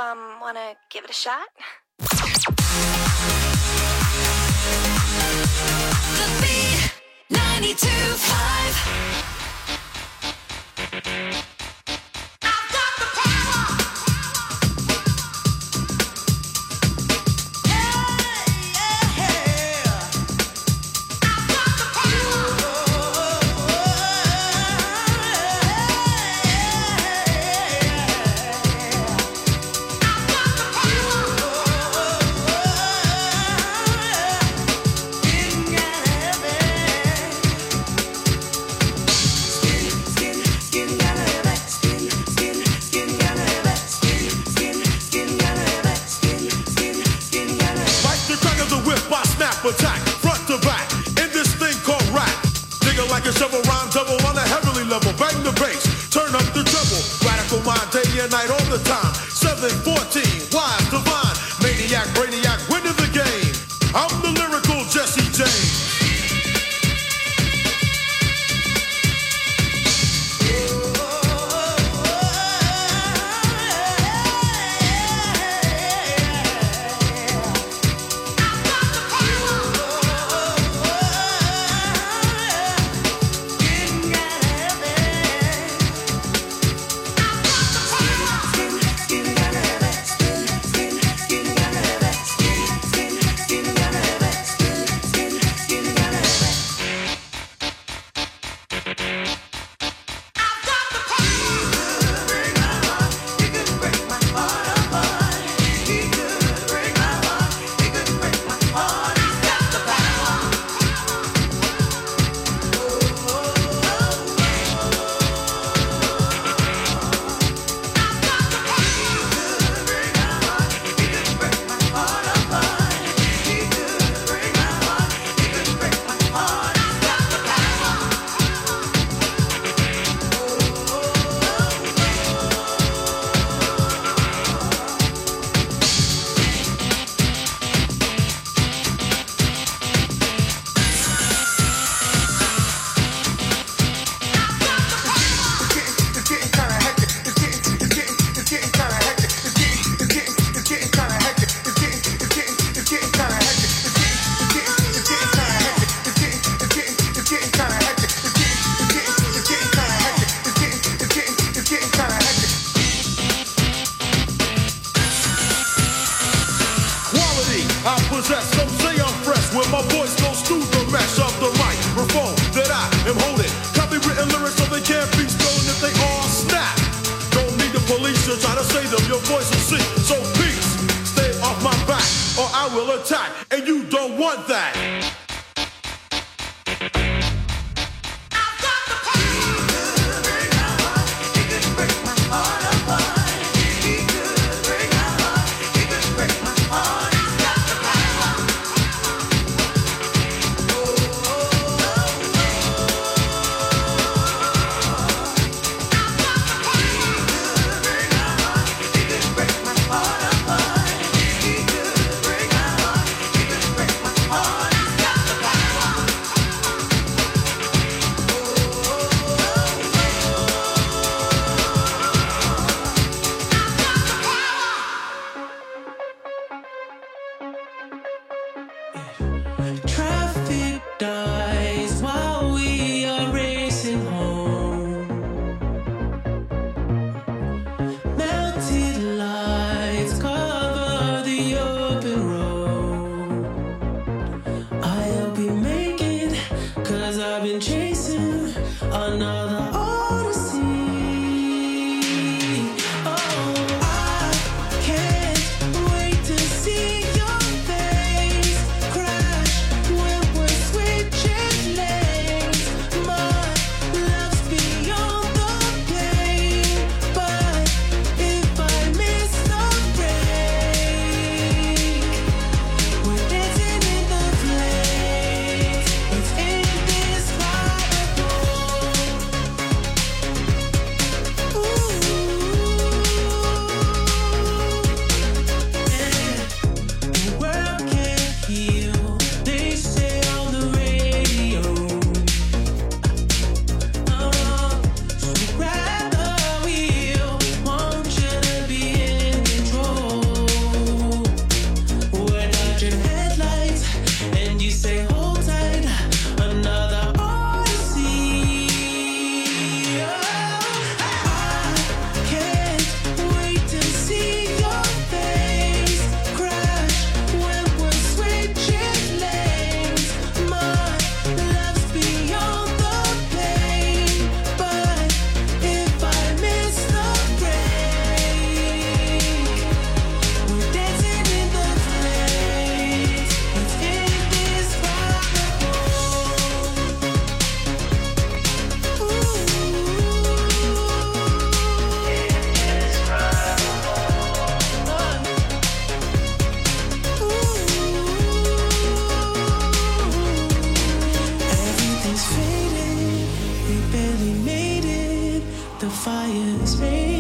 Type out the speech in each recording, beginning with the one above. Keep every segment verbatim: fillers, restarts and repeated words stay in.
Um, wanna give it a shot? The Beat ninety-two point five. Attack, front to back, in this thing called rap. Nigga like a shovel, rhyme double on a heavenly level. Bang the bass, turn up the treble. Radical mind, day and night, all the time. seven fourteen, wise, divine. Maniac, brainiac, winning the game. I'm the lyrical Jesse James.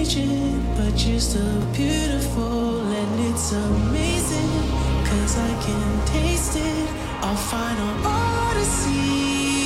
changing, but you're still beautiful, and it's amazing, cause I can taste it, our final odyssey.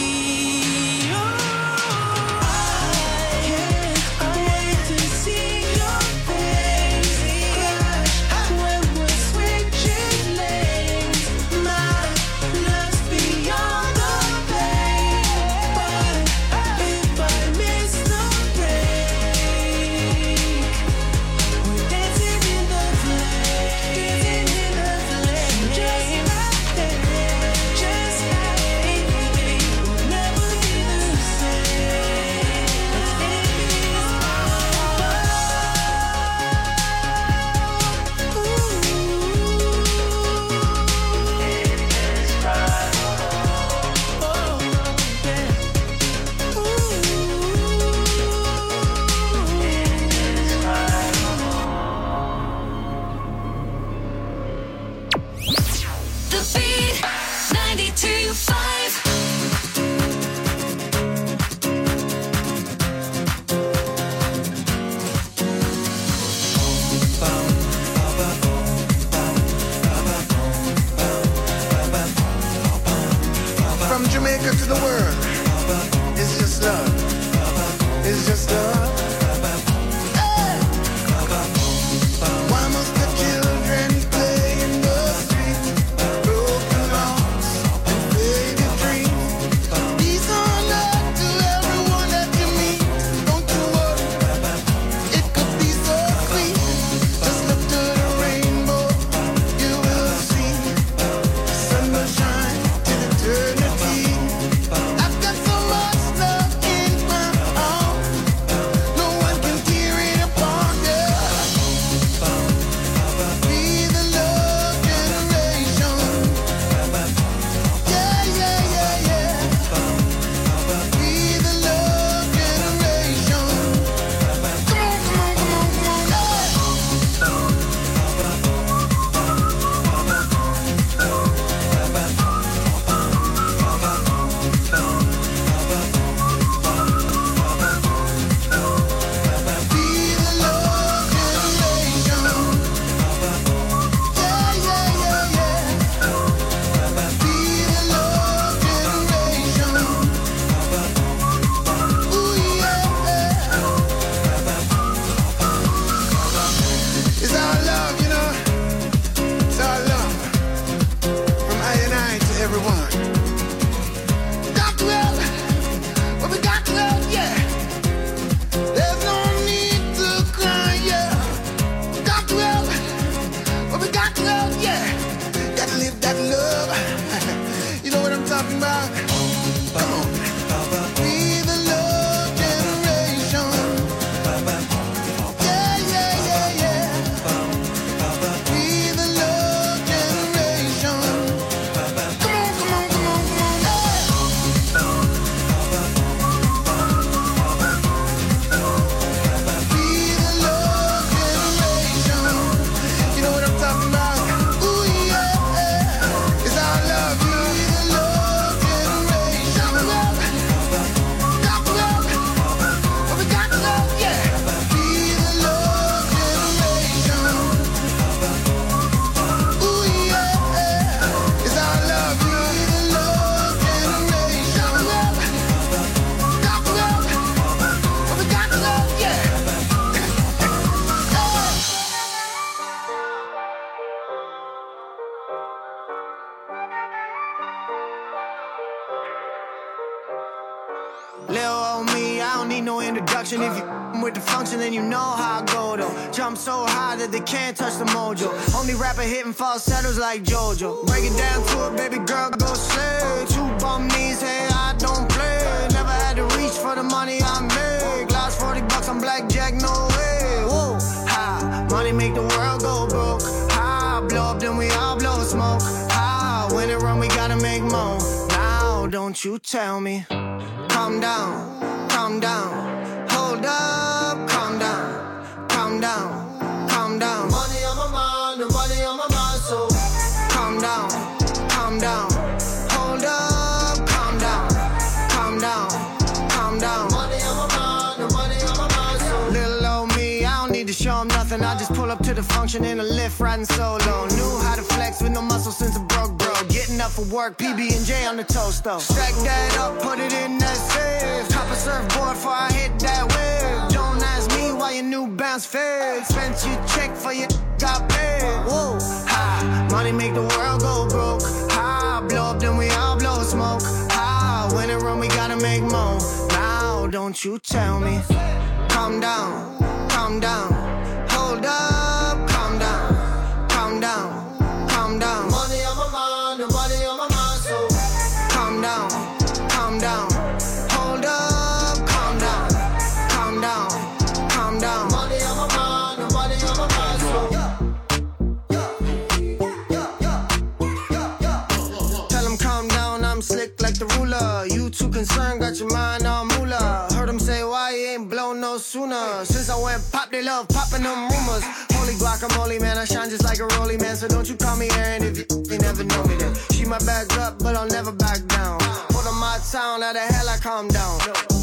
To the world, it's just love, it's just love. Hey. Why must the children play in the street? Broken hearts and faded dreams. These are not to everyone that you meet. Don't you worry, it could be so sweet. Just look to the rainbow, you will see. The sun will shine till eternity. I've got so much love in my heart, no one can tear it apart, yeah. Be the love generation. Yeah, yeah, yeah, yeah. Be the love generation. Come on, come on, come on, come on, yeah. Be the love generation. Yeah, yeah, yeah, yeah. Be the love generation. Ooh, yeah. It's our love, you know. It's our love. From I and I to everyone. Got to love. Well, we got to love, yeah. There's no need to cry, yeah. Got to love. Well, we got to love, yeah. Got to live that love. You know what I'm talking about? Come on. Be the love generation. Yeah, yeah, yeah, yeah. Be the love generation. Come on, come on, come on, come on, yeah. Be the love generation. You know what I'm talking about? Ooh, yeah. It's our love. Be the love generation. Got to love. Got to love. Well, we got to love, yeah. Be the love generation. Ooh, yeah. It's our love. Be the love generation. Got to love. Got to love. Well, we got to love, yeah. Lil' old me, I don't need no introduction. If you with the function, then you know how I go though. Jump so high that they can't touch the mojo. Only rapper hitting falsettos like JoJo. Break it down to it, baby girl, go slay. Two bum knees, hey, I don't play. Never had to reach for the money I make. Lost forty bucks on blackjack, no way. Whoa, ha, money make the world go broke. Ha, blow up, then we all blow smoke. Ha, when it run, we gotta make more. Now, don't you tell me. Calm down, calm down. Hold up, calm down, calm down, calm down. Money on my mind, the money on my mind, so calm down, calm down. Hold up, calm down, calm down, calm down. Money on my mind, the money on my mind, so little old me, I need to show them nothing. I just pull up to the function in a lift, riding solo. Knew how to flex with no muscle since a broke bro. Getting up for work, P B and J on the toast though. Stack that up, put it in that safe. Top a surfboard before I hit that wave. Don't ask me why your new bounce fade. Spent your check for your got paid. Whoa, ha, money make the world go broke. Ha, blow up then we all blow smoke. Ha, when it run we gotta make more. Now don't you tell me. Calm down, calm down. Hold up, calm down, calm down, calm down. Money on my mind, the money on my mind, so calm down, calm down. Hold up, calm down, calm down, calm down. Money on my mind, the money on my mind, so tell him calm down, I'm slick like the ruler. You too concerned, got your mind on moolah. Heard him say why he ain't blown no sooner. Since I went pop, they love popping them rumors. Holy guacamole, man, I shine just like a rollie, man. So don't you call me Aaron if you, you never know me then. She my back up, but I'll never back down. Put on my town, how the hell I calm down.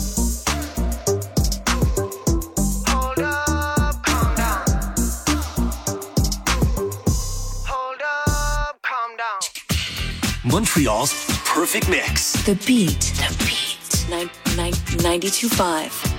Hold up, calm down. Hold up, calm down. Montreal's perfect mix. The Beat. The Beat. Nine, nine, ninety-two point five.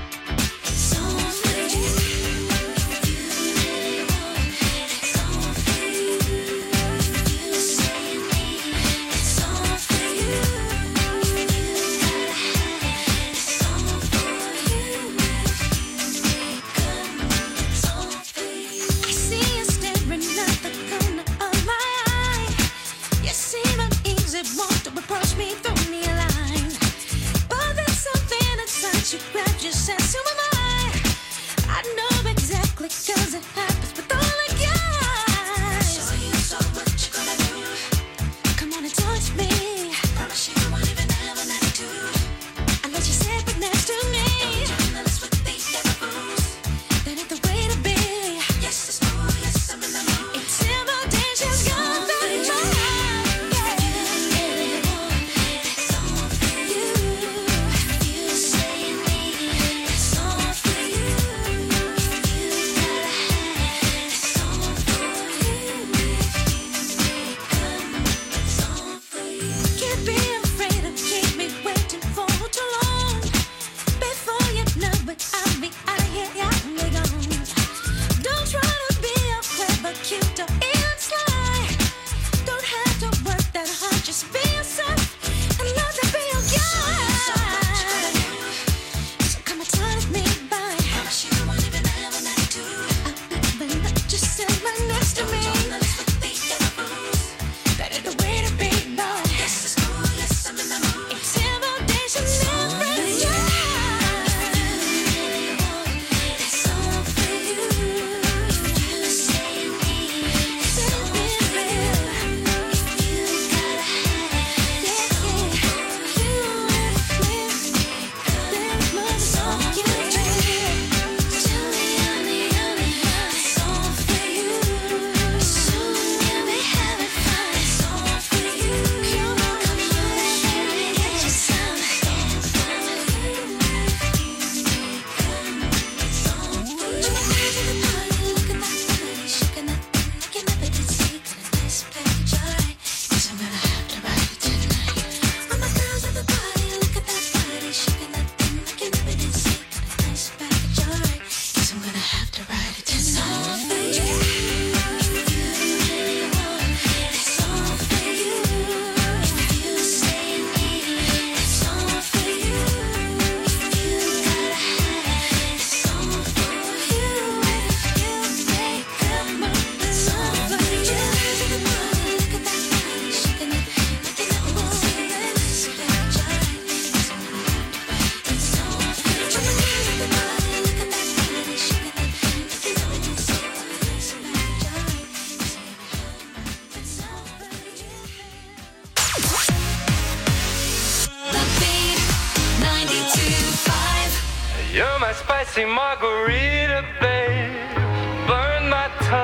You're my spicy margarita, babe. Burn my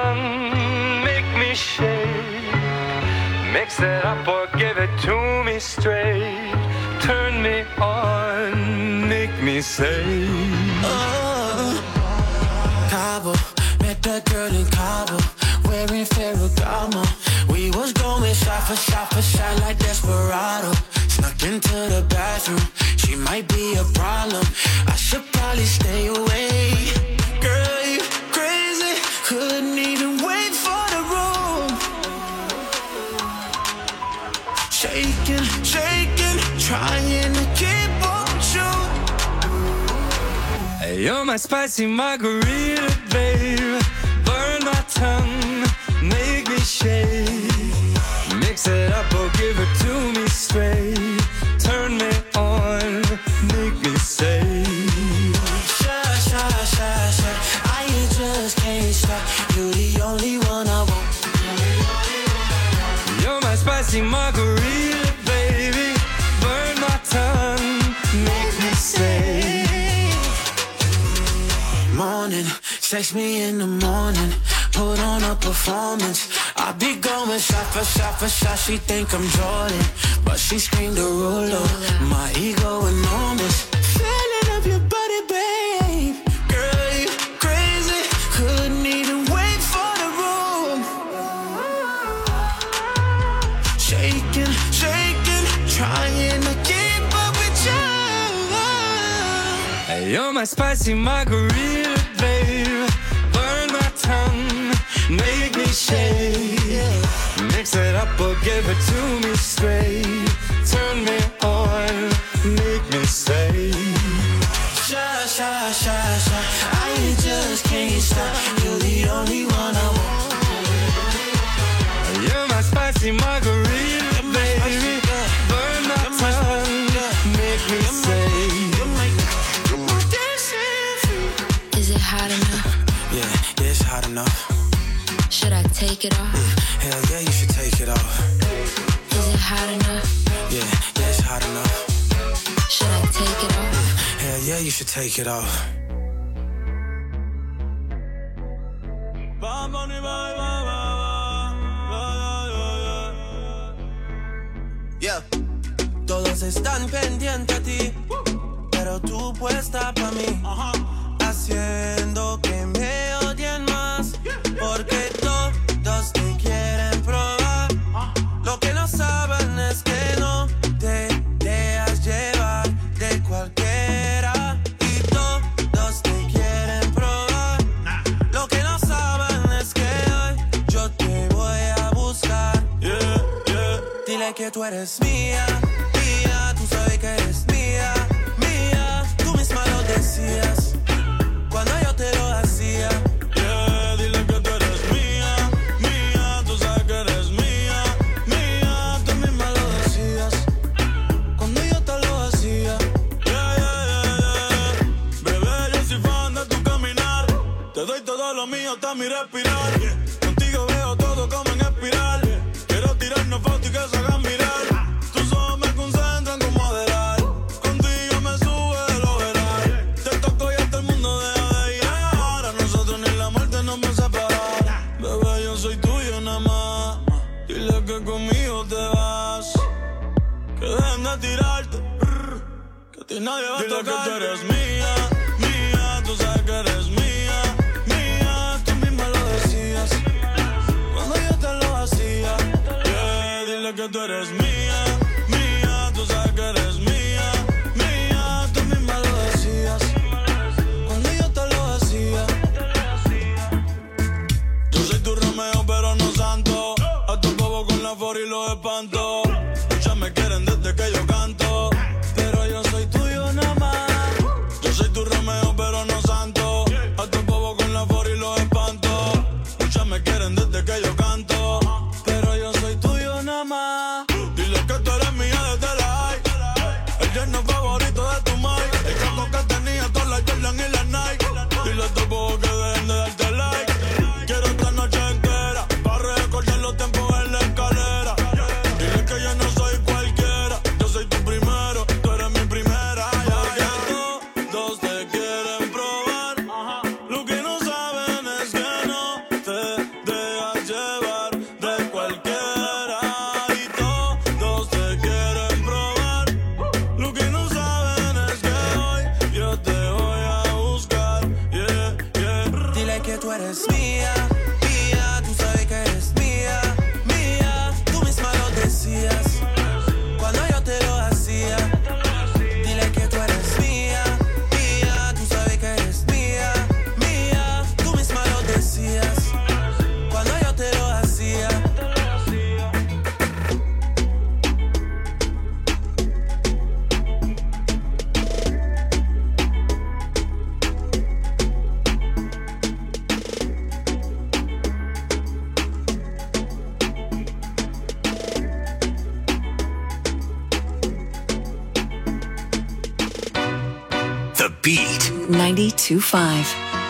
tongue, make me shake. Mix it up or give it to me straight. Turn me on, make me say, oh, Cabo, Met that girl in Cabo, wearing Ferragamo. We was going shot for shot for shot like Desperado. Snuck into the bathroom, she might be a problem. I should probably stay away. Girl, you crazy, couldn't even wait for the room. Shaking, shaking, trying to keep up with you. Hey, you're my spicy margarita, babe. Burn my tongue, make me shake. Mix it up or give it to me straight. Turn me on, make me say. Shy, shy, shy, shy, I just can't stop. You're the only one I want. You're my spicy margarita, baby. Burn my tongue, make me say. Morning, text me in the morning. Put on a performance. I be going shot for shot for shot. She think I'm Jordan, but she screamed a ruler. My ego enormous. Feeling up your body, babe. Girl, you crazy. Couldn't even wait for the room. Shaking, shaking, trying to keep up with you. Hey, you're my spicy margarita, babe. Burn my tongue, make me shake. Mix it up or give it to me straight. Turn me on, make me say. Shy, shy, shy, shy, I just can't stop. You're the only one I want. You're my spicy margarita, baby. Burn my tongue, make me say. Is it hot enough? Yeah, yeah, it's hot enough. Should I take it off? Mm, hell yeah, you should take it off. Is it hot enough? Yeah, yeah, it's hot enough. Should I take it off? Mm, hell yeah, you should take it off. Yeah. Todos están pendientes a ti, pero tú puesta pa' mí, haciendo que me odien más, porque todos te quieren probar. Lo que no saben es que no te dejas llevar de cualquiera, y todos te quieren probar. Lo que no saben es que hoy yo te voy a buscar. Yeah, yeah. Dile que tú eres mía, mía, tú sabes que eres mía, mía, tú misma lo decías cuando yo te lo hacía. Yeah, dile que tú eres mía, mía, tú sabes que eres mía, mía, tú misma lo decías cuando yo te lo hacía. Yeah, yeah, yeah, yeah. Bebé, yo soy fan de tu caminar, te doy todo lo mío hasta mi respirar. Contigo veo todo como en espiral, quiero tirarnos fotos y que se hagan mirar. Tus ojos me concentran como adelar, contigo me sube de lo veral. Te toco y hasta el mundo deja de llegar, a nosotros ni la muerte nos va a separar. Bebé, yo soy tuyo nada más, dile que conmigo te vas, que dejen de tirarte, que a ti nadie va a tocar. Dile que tú eres mía, mía, tú sabes que eres mía, mía, tú misma lo decías cuando yo te lo hacía. Yeah, dile que tú eres mía, mía, tú sabes que eres mía, mía, tú misma lo decías cuando yo te lo hacía. Yo soy tu Romeo pero no santo, a tu bobo con la for y los espanto. Muchas me quieren desde que yo canto, pero yo soy tuyo nada más. Yo soy tu Romeo pero no santo, a tu bobo con la for y los espanto. Muchas me quieren desde que yo canto, pero yo soy tuyo nada más. Dile que tú eres mía desde la high, el yerno favorito de tu Mike, el campo que tenía todas las Jordan y las Nike. Dile a tu bobo que dejen de darte like, quiero esta noche entera pa' recordar los tiempos en la escalera. eres mía, mía, tú sabes que eres mía, mía, tú misma lo decías cuando yo te lo hacía. Dile que tú eres mía, mía, tú sabes que eres mía, mía, tú misma lo decías cuando yo te lo hacía. The Beat. ninety-two five.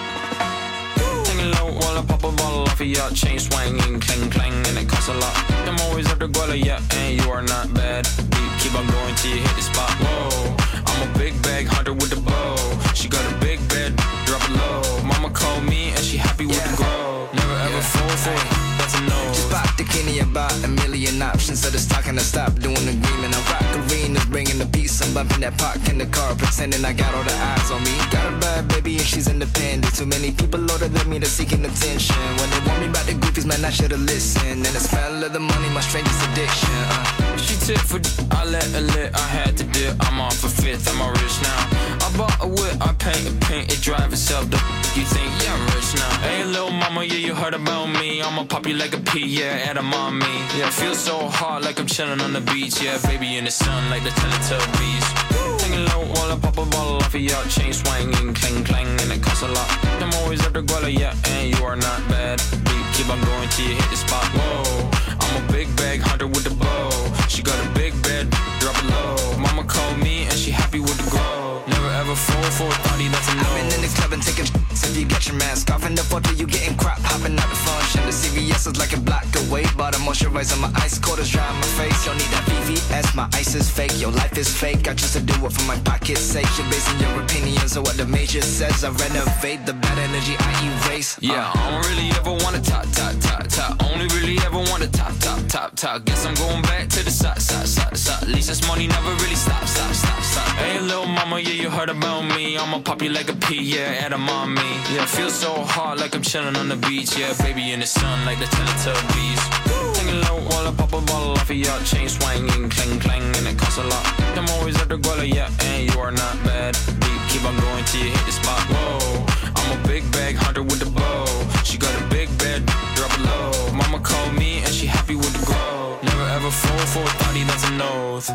Singing low while I pop a bottle off of your chain swinging, clang clang, and it costs a lot. I'm always up to Guala, yeah, and you are not bad. Beat, keep on going till you hit the spot. Whoa, I'm a big bag hunter with the bow. She got a big bed, drop it low. Mama called me and she happy with Yeah. the grow. Never ever Yeah. fall for it, that's a no. Just pop the Kenny about a million options. So the talking, I stop doing agreement. I rock arenas, bringing the peace. I'm bumping that park in the car, pretending I got all the eyes on me. Got a bad baby and she's independent. Too many people older than me, they're seeking attention. When they want me about the goofies, man, I should've listened. And the smell of the money, my strangest addiction. Uh. She tip for d- I let her lit, I had to dip. I'm off for fifth, I'm all rich now. I bought a whip, I paint it, paint it, drive itself. The f- you think, yeah, I'm rich now. Hey, little mama, yeah, you heard about me. I'ma pop you like a pea, yeah, at a mommy. Yeah, feel so hot like I'm chilling on the beach. Yeah, baby in the sun like the Teletubbies. Singing low while I pop a bottle off of your chain swinging, clang clang, and it costs a lot. I'm always up to Guala, yeah, and you are not bad. Beat, keep on going till you hit the spot. Whoa, I'm a big bag hunter with the bow. She got a big bed, drop it low. Mama called me and she happy with the grow. Never ever fall for a thotty, that's a no. I've been in the club and taking sh**s. If you get your mask off in the photo, you getting crap, hopping out the function. The C V S is like a block away, but I'm moisturizing my ice cold is dry on my face. Don't need that V V S, my ice is fake. Your life is fake, I choose to do it for my pocket's sake. You're basing your opinions on what the major says. I renovate the bad energy I erase. uh. Yeah, I don't really ever wanna top, top, top, top. Only really ever wanna top, top, top, top. Guess I'm going back to the side, side, side, side. At least this money never really stop, stop, stop, stop. Hey, little mama, yeah, you heard about me. I'ma pop you like a pea, yeah, at a mommy. Yeah, feel so hot like I'm chilling on the beach. Yeah, baby in the sun like the Teletubbies. Singing low while I pop a bottle off of your chain swinging, clang clang, and it costs a lot. I'm always at the Guala, yeah, and you are not bad. Beat, keep on going till you hit the spot. Whoa, I'm a big bag hunter with the bow. She got a big bed, drop it low. Mama called me and she happy with the grow. Never ever fall for a thotty, that's a nose.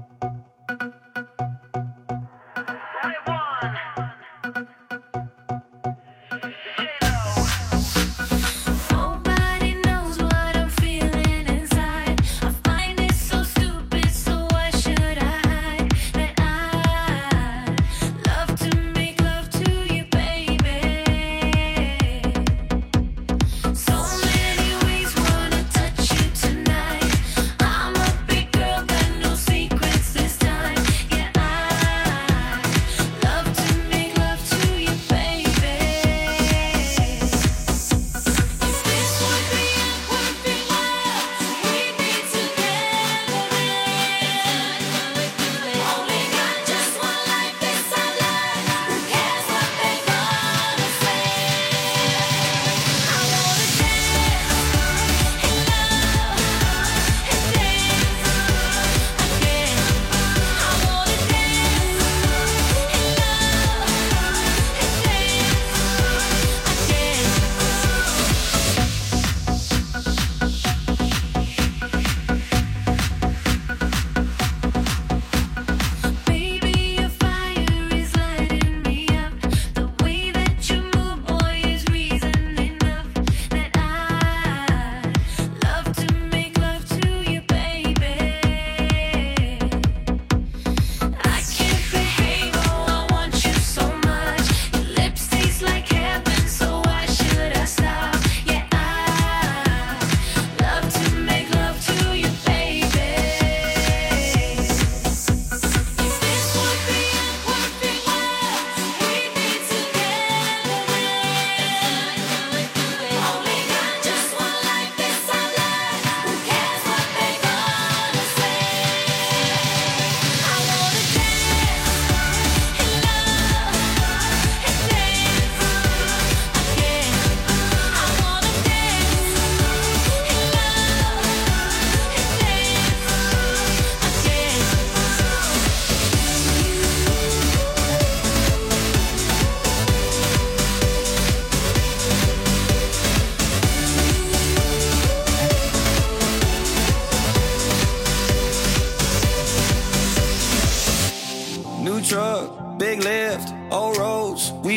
Nobody knows what I'm feeling inside. I find it so stupid, so why should I hide? That I love to make love to you, baby.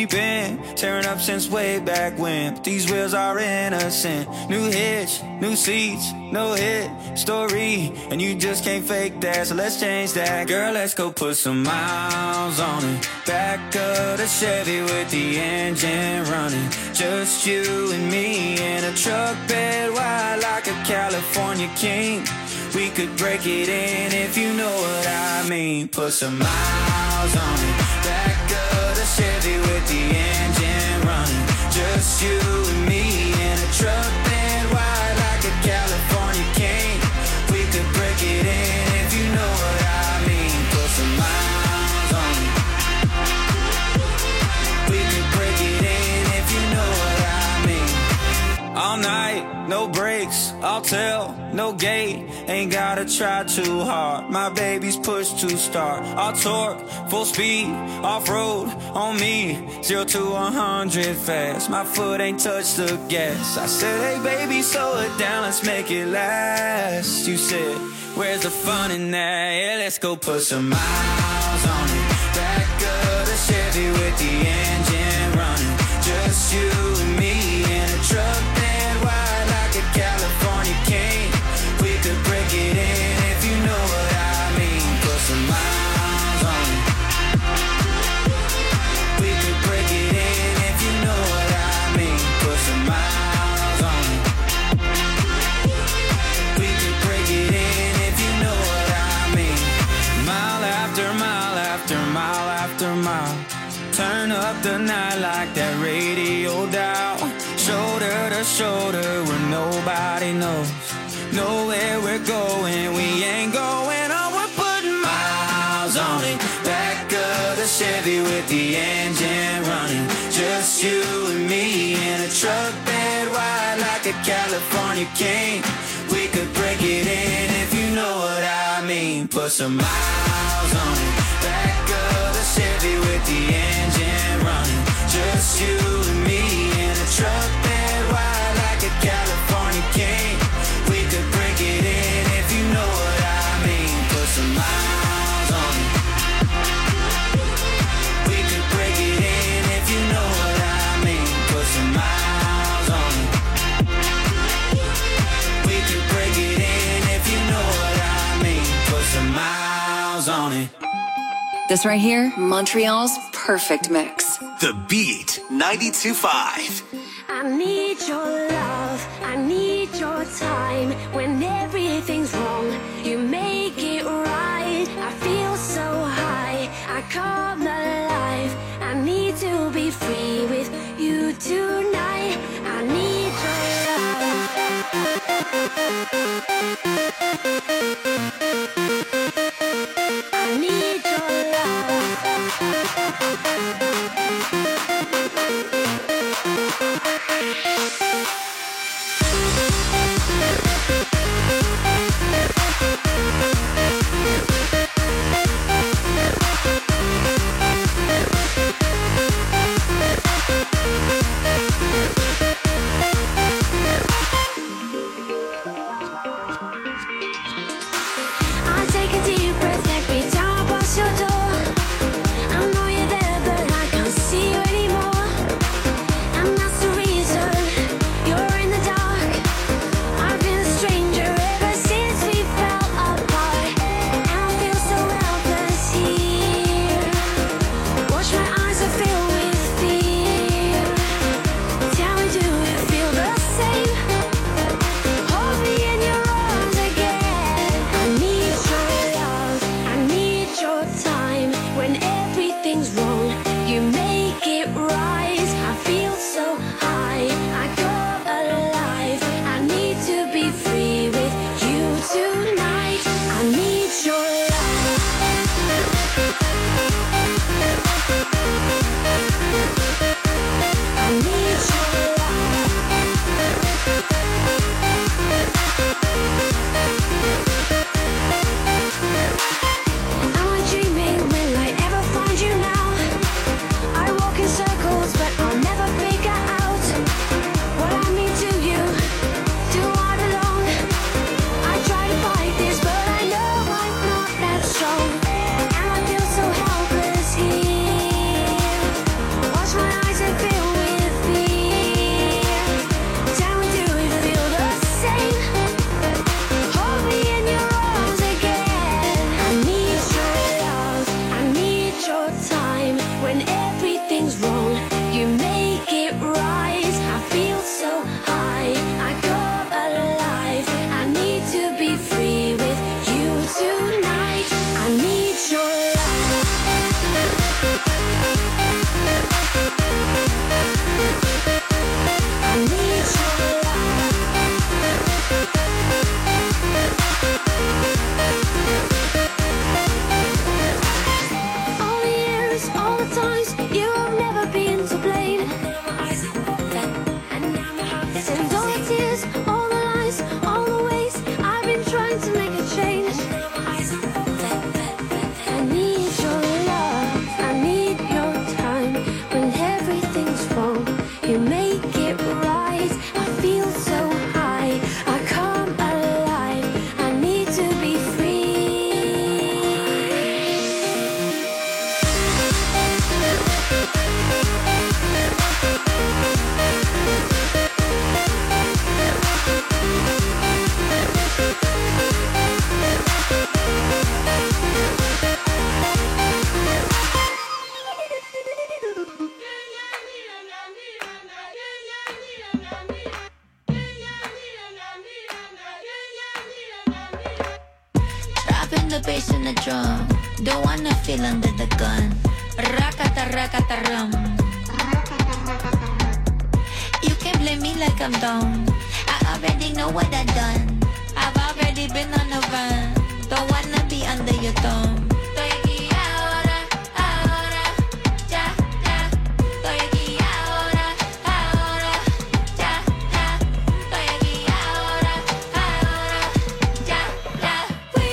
We've been tearing up since way back when, but these wheels are innocent. New hitch, new seats, no hit story, and you just can't fake that, so let's change that. Girl, let's go put some miles on it. Back of the Chevy with the engine running. Just you and me in a truck bed wide like a California king. We could break it in if you know what I mean. Put some miles on it. Back of the Chevy with the engine running. Just you and me in a truck bed wide like a California king. We could break it in if you know what I mean. Put some miles on it. We could break it in if you know what I mean. All night, no breaks, I'll tell, no gate. Ain't gotta try too hard, my baby's push to start. I'll torque, full speed, off-road, on me. Zero to one hundred fast, my foot ain't touched the gas. I said, hey baby, slow it down, let's make it last. You said, where's the fun in that? Yeah, let's go put some miles on it. Back of the Chevy with the engine running. Just you and me in a truck bed wide like a California king. We could break it in if you know what I mean. Put some miles on it. We could break it in if you know what I mean. Put some miles on it. We could break it in if you know what I mean. Mile after mile after mile after mile. Turn up the night like that radio dial. Shoulder to shoulder where nobody knows. Know where we're going, we ain't going on. We're putting miles on it. Back of the Chevy with the engine running. Just you and me in a truck bed wide like a California king. We could break it in if you know what I mean. Put some miles on it. Back of the Chevy with the engine running. Just you and me in a truck bed wide like a California king. We could break it in if you know what I mean. Put some miles on it. We could break it in if you know what I mean. Put some miles on it. We could break it in if you know what I mean. Put some miles on it. This right here, Montreal's perfect mix. The Beat ninety-two point five. I need your love, I need your time. When everything's wrong, you make it right. I feel so high, I come alive. I need to be free with you tonight. I need your love. I need your love. the bass and the drum. Don't wanna feel under the gun. Rakata rakata rum. You can blame me like I'm dumb. I already know what I done. I've already been on the run. Don't wanna be under your thumb. Estoy aquí ahora, ahora, ya, ya. Estoy aquí ahora, ahora, ya, ya. Estoy aquí ahora, ahora, ya, ya. We,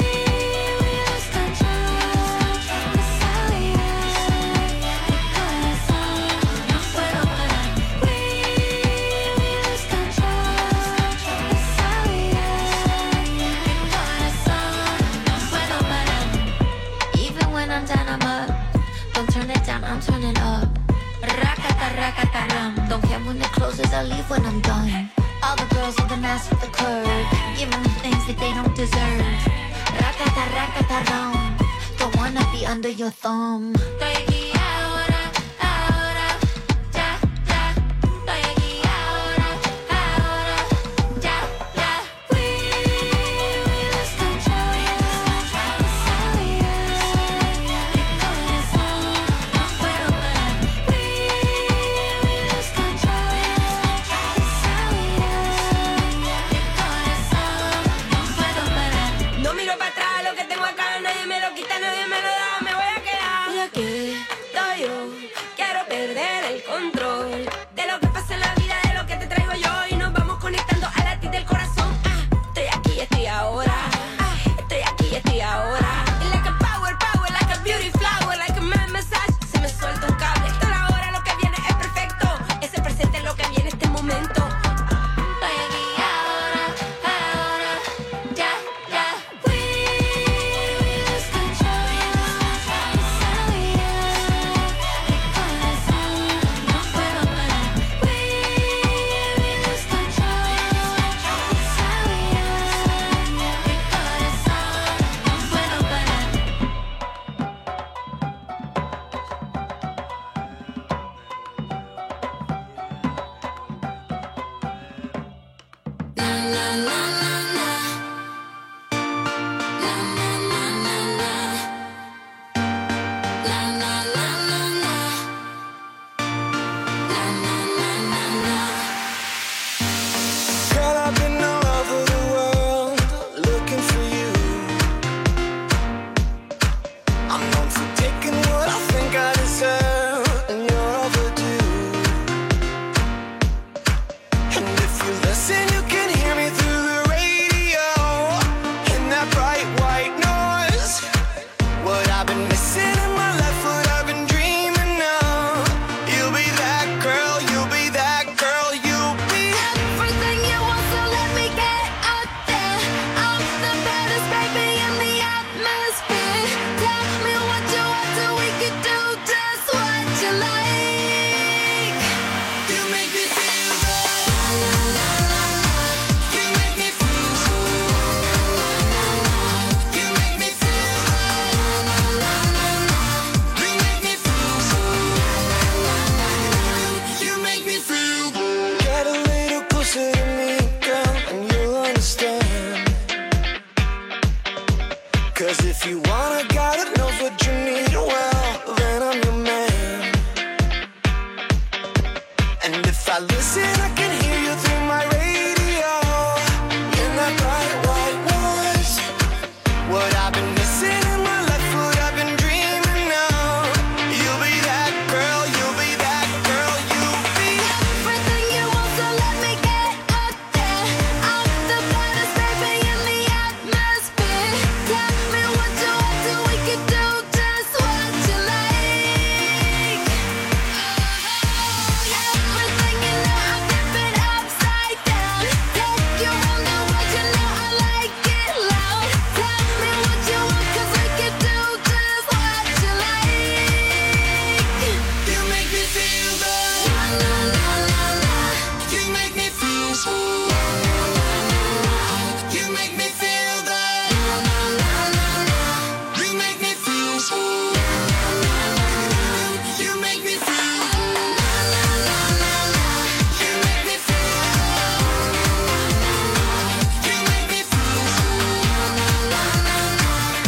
we lost control. It's how we are. Mi corazón no puedo parar. We, we lost control. It's how we are. Mi corazón no puedo parar. Even when I'm down, I'm up. Don't turn it down, I'm turning up. Rakata rakata rum. Don't care when it closes, I'll leave when I'm done. All the girls with the mask with the curve, giving them things that they don't deserve. Rakata rakata rum. Don't wanna be under your thumb. Estoy aquí ahora, ahora, ya, ya. Estoy aquí ahora, ahora, ya, ya. We, we lost control. It's how we are. Mi corazón no puedo parar. We, we lost control. It's how we are. Mi corazón no puedo parar. No miro para atrás, lo que tengo acá nadie me lo quita, nadie me lo da, me voy a quedar. Y aquí estoy yo, quiero perder el control de lo que pasa en la vida, de lo que te traigo yo, y nos vamos conectando a latir del corazón. Ah, estoy aquí, estoy ahora. Ah, estoy aquí, estoy ahora. Y like a power, power, like a beauty flower, like a man massage. Se me suelta un cable. Esto es ahora, lo que viene es perfecto. Ese presente es lo que viene este momento. Estoy aquí ahora, ahora, ya, ya. We, we lost control. It's how we are. Mi corazón no puedo parar. We, we lost control. It's how we are. Mi corazón no puedo parar. La la la la la. La la la la la. La la la la la. La la la la la. Girl, I've been all over the world looking for you. I'm known for taking what I think I deserve, and you're overdue. And if you listen, you can hear me through the radio in that bright white noise. What I've been missing in my life, what I've been dreaming of. You'll be that girl, you'll be that girl, you'll be Everything you want, so let me get out there. I'm the baddest baby in the atmosphere. Tell me what you want, so we can do just what you like. You make me feel good. You make me feel good. You make me feel good. You make me feel good. You make me feel good. Get a little closer to me, girl, and you'll understand. 'Cause if you wanna, gotta know what you need. Well, then I'm your man. And if I listen, I can hear you through my radio in that bright white noise. What I've been missing in my life, what I've been dreaming of. You'll be that girl, you'll be that girl, you'll be Everything you want, so let me get out there. I'm the baddest baby in the atmosphere. Tell me what you want, so we can do just what you like. Everything you know, I'm flipping upside down. Take you on the road, you know I like it loud. Tell me what you want, 'cause we can do just what you like. You make me feel good. La la la la. You make me feel good. You make me feel good. You make me feel good. You make me feel good. You make me feel good. You make me feel good.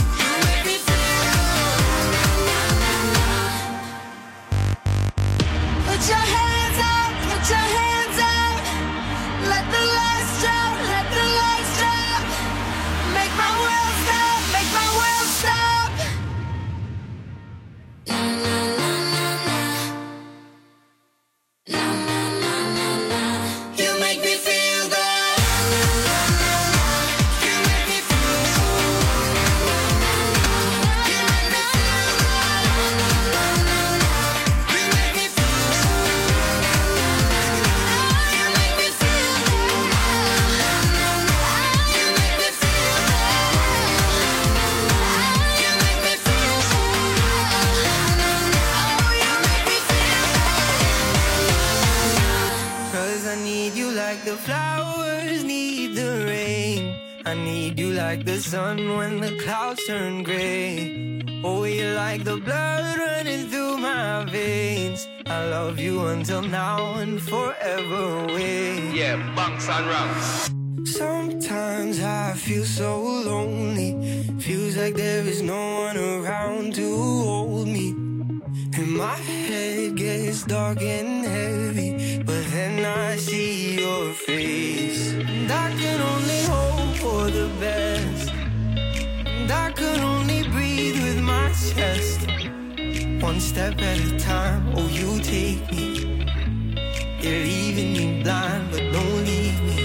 like the flowers need the rain. I need you like the sun when the clouds turn gray. Oh, you're like the blood running through my veins. I love you until now and forever away. Yeah, bunks and rocks. Sometimes I feel so lonely. Feels like there is no one around to hold me. And my head gets dark and heavy, but then I see your face. And I can only hope for the best. And I can only breathe with my chest. One step at a time, oh you take me. You're leaving me blind, but don't leave me.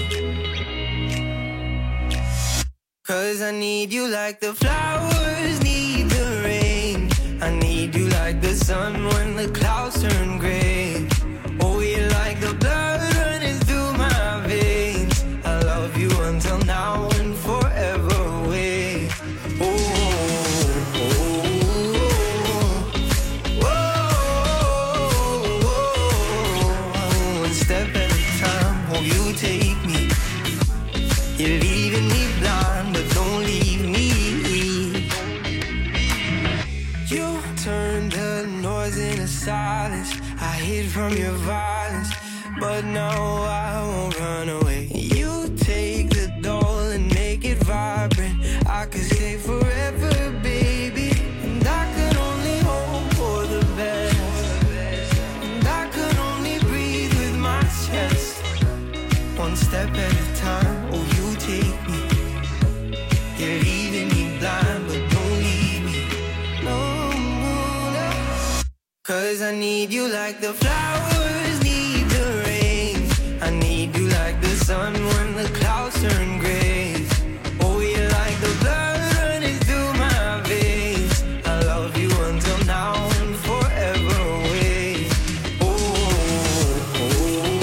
Cause I need you like the flowers need the rain. I need you like the sun when the clouds turn gray. Oh, you're like the blood running through my veins. I love you until now and forever away. Oh, oh, oh, oh, oh, oh. One step at a time, oh, you take me. You're leaving me blind, but don't leave me. You turned the noise into silence. I hid from your violence, but now I won't run away. You take the doll and make it vibrant. I could stay forever, baby. And I could only hope for the best. And I could only breathe with my chest. One step at a time, oh you take me. You're leaving me blind, but don't leave me. No, no, no. Cause I need you like the flowers need the rain. I need you like the sun when the clouds turn gray. Oh, you're like the blood running through my veins. I love you until now and forever away. Oh, oh, oh,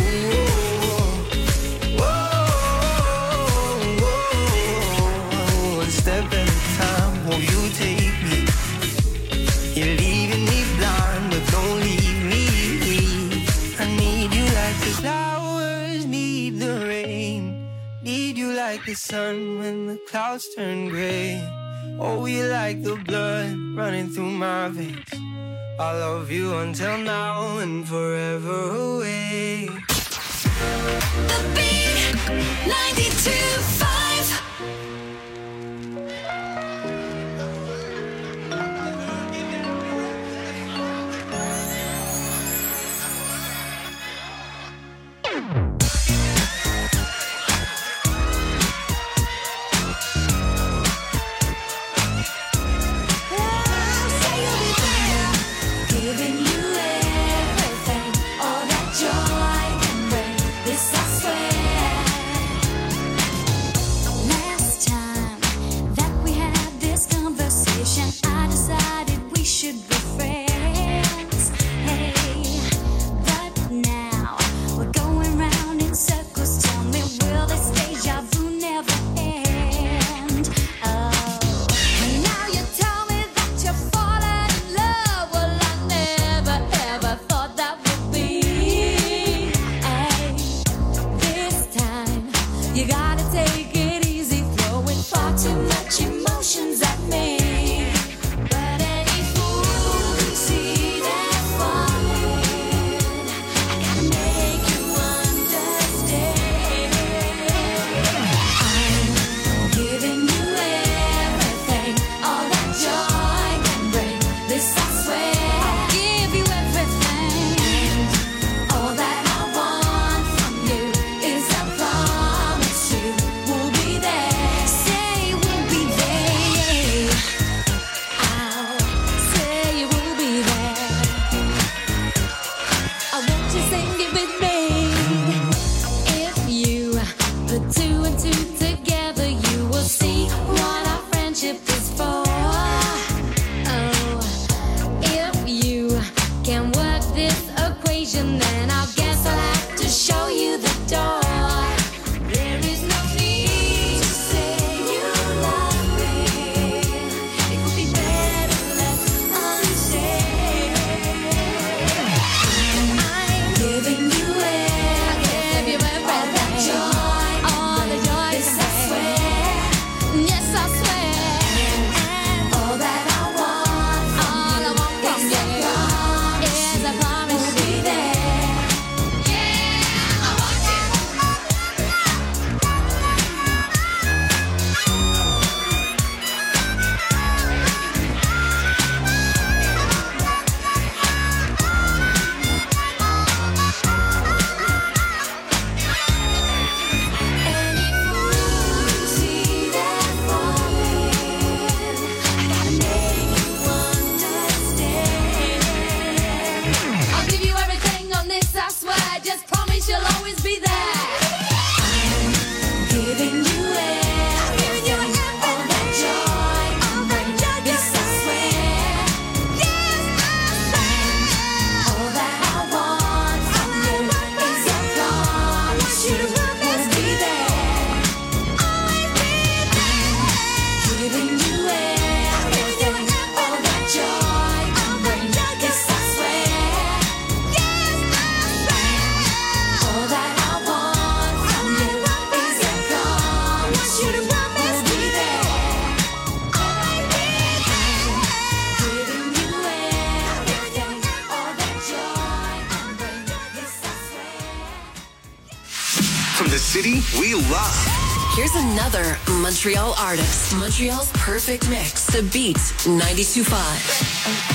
oh, oh, oh. One step at a time, oh, you take me. You're leaving me blind, but don't leave me. I need you like the flowers need the rain. Need you like the sun when the clouds turn gray. Oh, you like the blood running through my veins. I love you until now and forever away. The Beat ninety-two point five. Giving you everything, all that joy can bring. This I swear. Last time that we had this conversation, I decided we should be friends. Hey, but now we're going round in circles. Tell me, will this deja vu never end? Oh, and now you tell me that you're falling in love. Well, I never ever thought that would be. Hey, this time you gotta take it easy, throwing far too much emotions at me. But any fool can see that falling. I gotta make you understand. I'm giving you everything, all that joy can bring. This I swear. I'll give you everything, and all that I want from you is a promise you will from the city we love. Here's another Montreal artist. Montreal's perfect mix. The Beat ninety-two point five.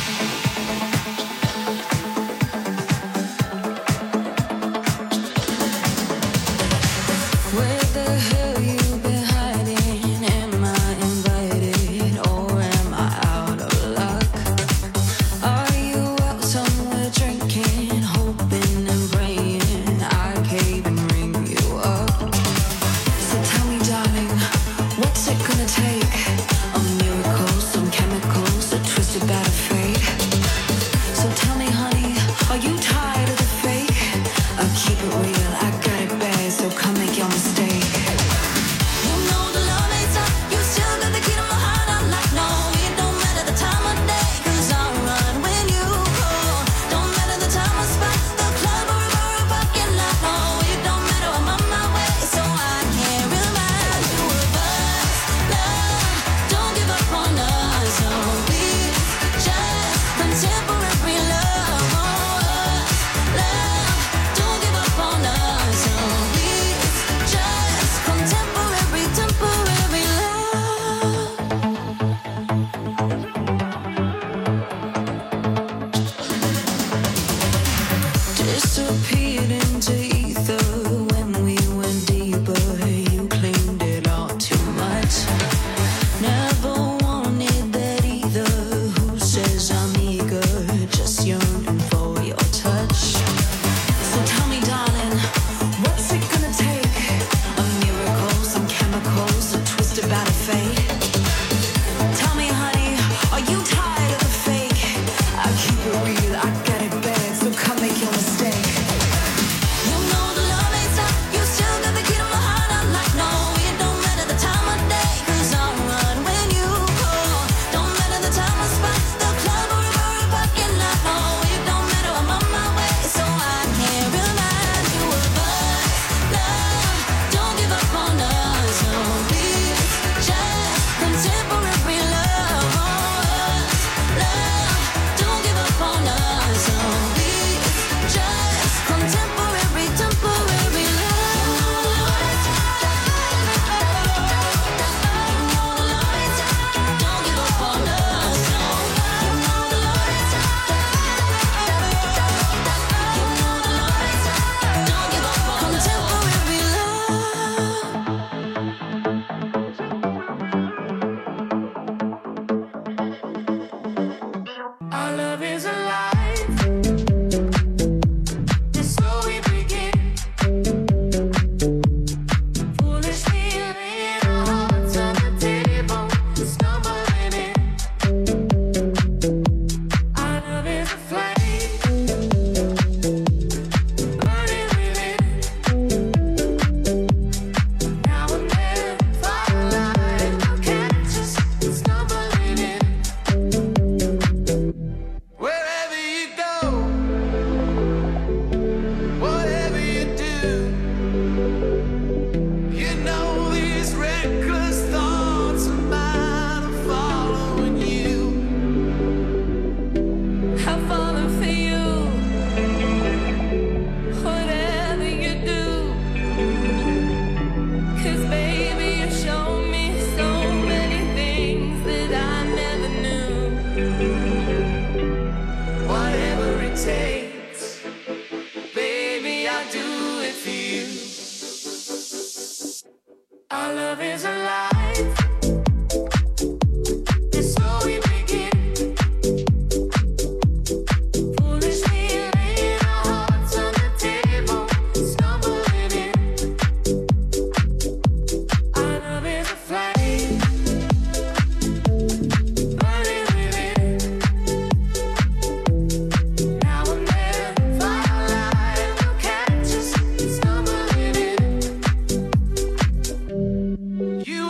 You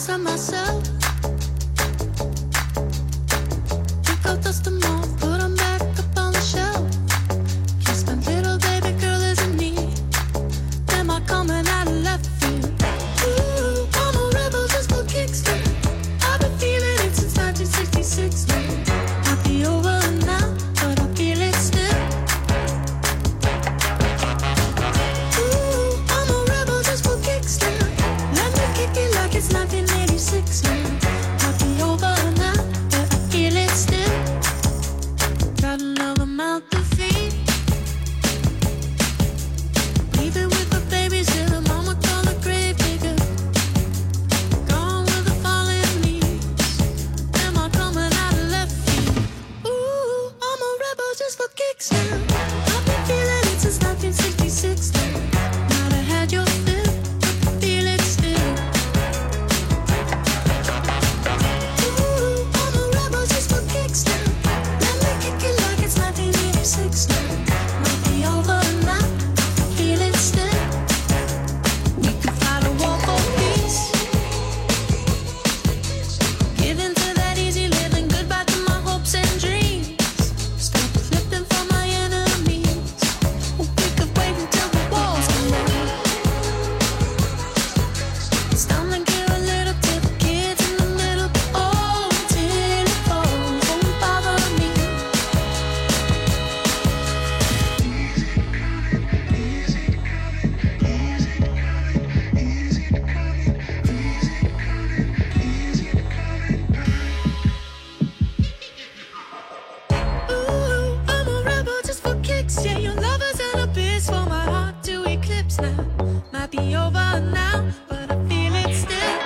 inside myself. Pick up, dust them off, put them back up on the shelf. Kiss my little baby girl isn't me. Am I coming out of left field? Ooh, I'm a rebel just for kicks. I've been feeling it since nineteen sixty-six. Might be over now, but I feel it still. Ooh, I'm a rebel just for kicks. Let me kick it like it's nineteen eighty-six. Might be over now, but I feel it still. Got another mouth to feed. Leaving with the babies till the mama call the grave digger. Gone with the fallen leaves. Am I coming out of left field? Ooh, I'm a rebel just for kicks now. I've been feeling it since nineteen sixty-six. Might have had your fill, but I feel it still. Ooh, I'm a rebel just for kicks now. Let me kick it like it's nineteen eighty-six now. Might be over now, I feel it still. We could fight a war for peace. Give in to that easy living, goodbye to my hopes and dreams. Stop flipping for my enemies. We could wait until the walls come down. It's time to give a little to the kids in the middle. Oh, till it falls, won't bother me. Ooh, I'm a rebel just for kicks. Yeah, your lover's an abyss for my heart to eclipse now. Might be over now, but I feel it still.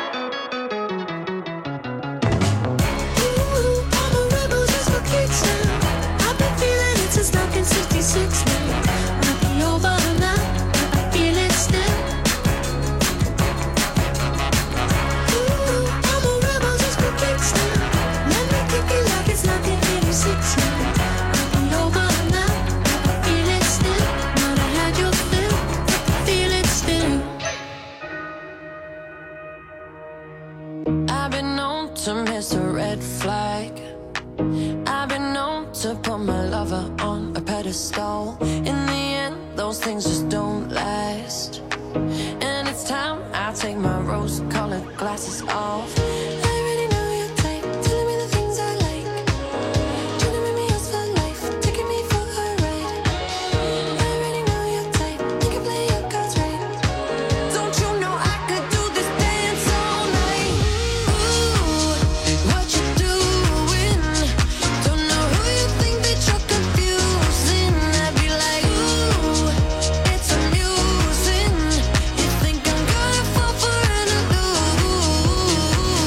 Ooh, I'm a rebel just for kicks now. I've been feeling it since nineteen sixty-six now. Might be over now, but I feel it still. Ooh, I'm a rebel just for kicks now. Let me kick it like it's nineteen eighty-six now. Might be over now, but I feel it still. Might have had your fill, but I feel it still. I've been known to miss a red flag. I've been known to put my lover on a pedestal. In the end, those things just don't last. And it's time I take my rose-colored glasses off. I already know your type, telling me the things I like. Trying to make me yours for life, taking me for a ride. I already know your type, you can play your cards right. Don't you know I could do this dance all night? Ooh, what you doing? Don't know who you think that you're confusing. I'd be like, ooh, it's amusing. You think I'm gonna fall for an illusion?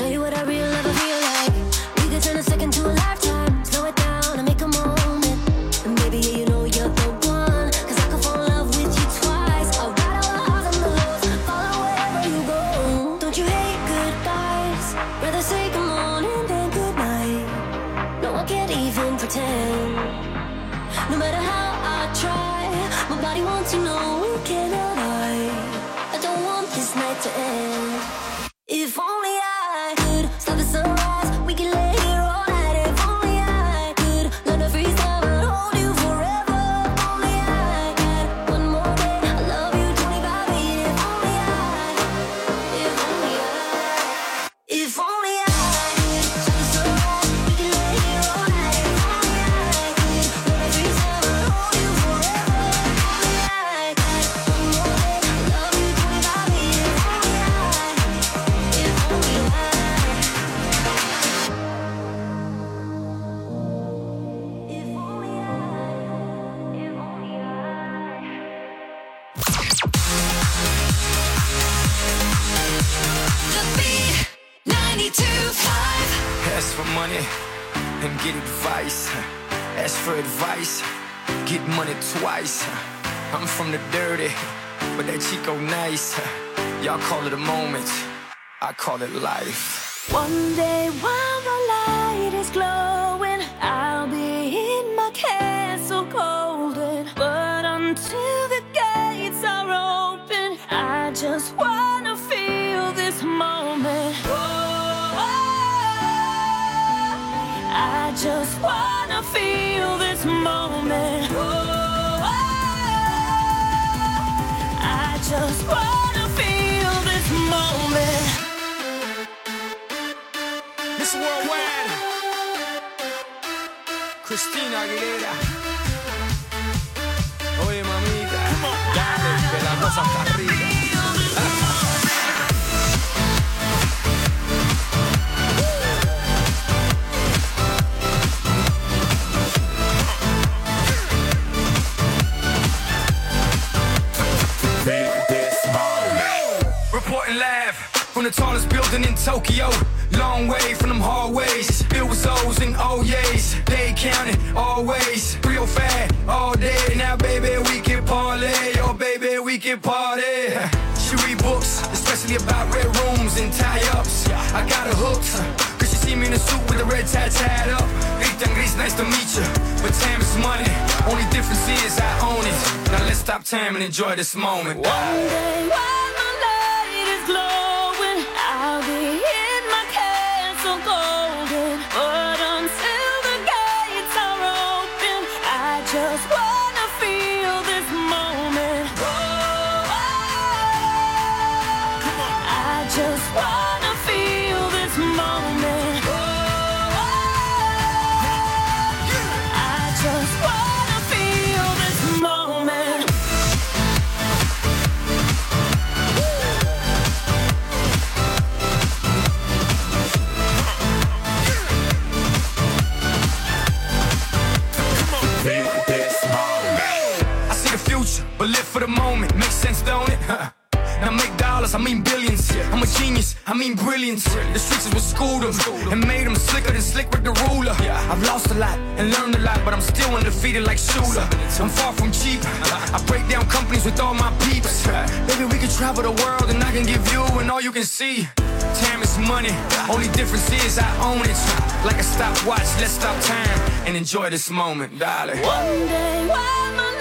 Show you what I real love I feel like. We could turn a second to a lifetime. Slow it down and make a moment. And baby, yeah, you know you're the one. Cause I could fall in love with you twice. I'll ride all the highs and the lows, follow wherever you go. Don't you hate goodbyes? Rather say good morning than good night. No, I can't even pretend. No matter how I try, my body wants to know we cannot lie. I don't want this night to end. If only I could stop the sunrise, we can lay here all night. If only I could learn to freeze time and hold you forever. If only I had one more day, I love you twenty-five eight. If only I, if only I, if only I could stop the sunrise, we can lay here all night. If only I could learn to freeze time and hold you forever. If only I had one more day, I love you twenty-five eight. If only I. Ask for money and get advice. Ask for advice, get money twice. I'm from the dirty, but that Chico nice. Y'all call it a moment, I call it life. One day while the light is glowing, I'll be in my castle golden. But until the gates are open, I just wanna feel this moment. Oh, I just wanna feel this moment. Oh, I just wanna feel this moment. Miss Worldwide, Christina Aguilera. Oye, mamita, dale, que la cosa está rica. Reporting live from the tallest building in Tokyo. Long way from them hallways. Bill was O's and O's. They counted always. real fat all day. Now, baby, we can parlay. Oh, baby, we can party. She read books, especially about red rooms and tie-ups. I got her hooked, cause she see me in a suit with a red tie tied up. Rita and Gris, nice to meet you. But time is money. Only difference is I own it. Now let's stop time and enjoy this moment. One day while my light is glowing, I'll be in my castle golden. But until the gates are open, I just wanna feel this moment. Oh, I just wanna feel this moment. Oh, I just wanna feel this moment. I see the future, but live for the moment. Makes sense, don't it? Now make dollars, I mean billions. I'm a genius, I mean brilliance. The streets is what schooled them and made them slicker than Slick Rick the ruler. I've lost a lot and learned a lot, but I'm still undefeated like Shooter. I'm far from cheap. I break down companies with all my peeps. Baby, we can travel the world and I can give you and all you can see. Time is money, only difference is I own it. Like a stopwatch, let's stop time and enjoy this moment, darling. One day while my